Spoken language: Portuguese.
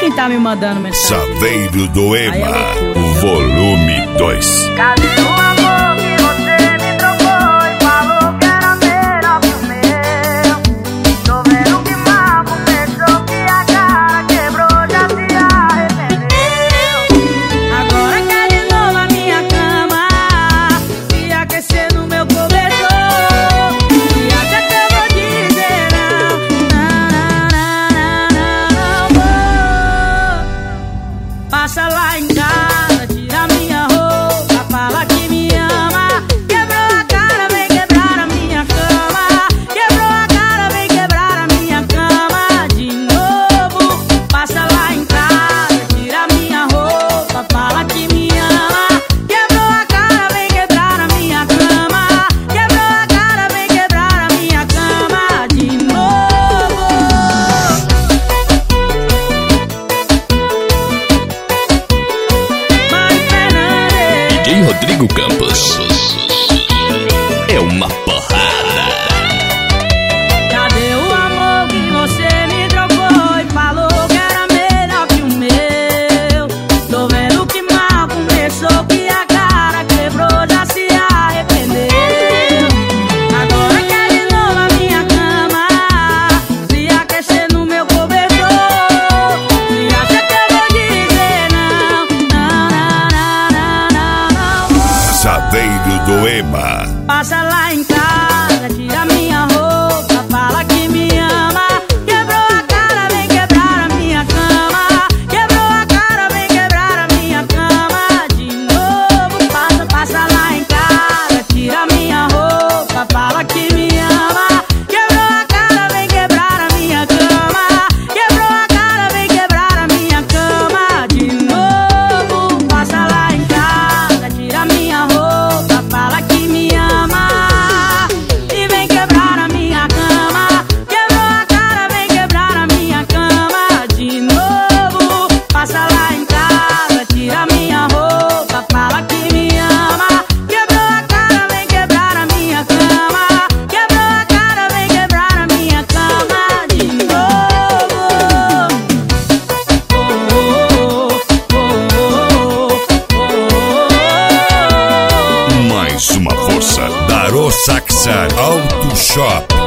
quem tá me mandando mensagem. Chaveiro do Ema, volume 2. Cadê o amor que você me trocou e falou que era melhor que o meu? Tô vendo que mal começou, que a cara quebrou, já se arrependeu. Agora quer de novo a minha cama e aquecer no meu cobertor. E acha que eu vou dizer não vou. Passa lá em casa, tira minha roupa, fala que me ama. Quebrou a cara, vem quebrar a minha cama. Quebrou a cara, vem quebrar a minha cama de novo. Passa lá em casa, tira minha roupa, fala que me ama. Quebrou a cara, vem quebrar a minha cama. Quebrou a cara, vem quebrar a minha cama de novo. Mari Fernandes. DJ Rodrigo Campos. É uma porrada. Cadê o amor que você me trocou e falou que era melhor que o meu? Tô vendo que mal começou, que a cara quebrou, já se arrependeu. Agora quer de novo a minha cama, se aquecer no meu cobertor. E acha que eu vou dizer não vou. Chaveiro do Ema. Passa lá em casa, tira minha roupa, fala que me ama. Quebrou a cara, vem quebrar a minha cama. Quebrou a cara, vem quebrar a minha cama de novo. Passa lá em casa, tira minha roupa, fala que me ama. Quebrou a cara, vem quebrar a minha cama. Quebrou a cara, vem quebrar a minha cama de novo. Passa lá em casa, tira minha roupa, fala que me ama. E vem quebrar a minha cama. Quebrou a cara, vem quebrar a minha cama de novo. Passa lá em casa, tira minha roupa, fala que me ama. Quebrou a cara, vem quebrar a minha cama. Quebrou a cara, vem quebrar a minha cama de novo. Mais uma força. Darô Saxar Auto Shop.